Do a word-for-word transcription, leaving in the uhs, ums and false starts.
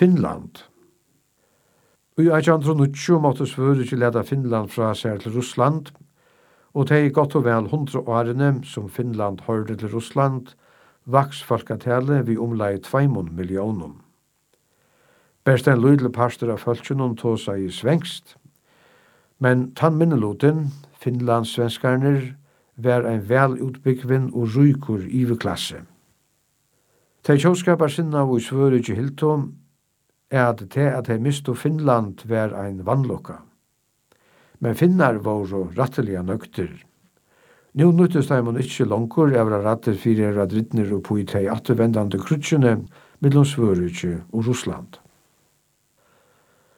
Finland. I eittjan hundre og níggju måtte Svøríki leda Finland fra seg til Russland, og det er godt og vel hundre årene som Finland hørte til Russland, vaks folketallet vi omlai tveimund millionen. Berst en lydelig pastor av folkene tog seg i svengst, men tann minneluten, finlandssvenskarner, var en vel utbyggvinn og rykur iverklasse. De kjøskapar sinna og i Svøríki Hilton er at det at de misto Finland var ein vannlokka. Men finnar var ratteliga nøgter. Nå nyttes de man ikke langkur av ratter fyrir radritner og på i de attervendande krutsjene mellom Svøríki og Russland.